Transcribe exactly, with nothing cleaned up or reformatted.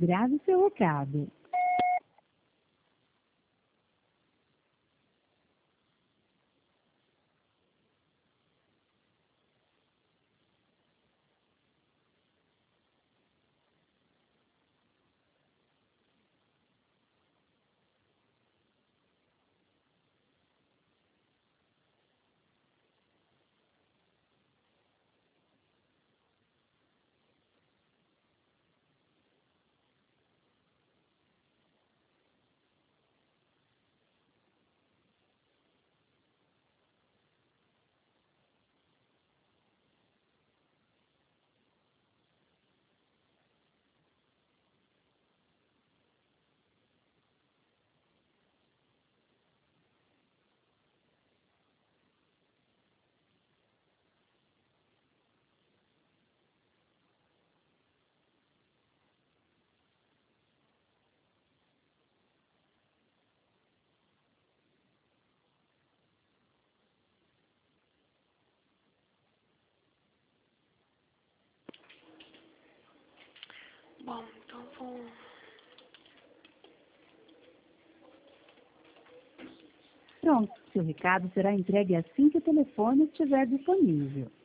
grave seu recado. Bom, então vou... Pronto, seu recado será entregue assim que o telefone estiver disponível.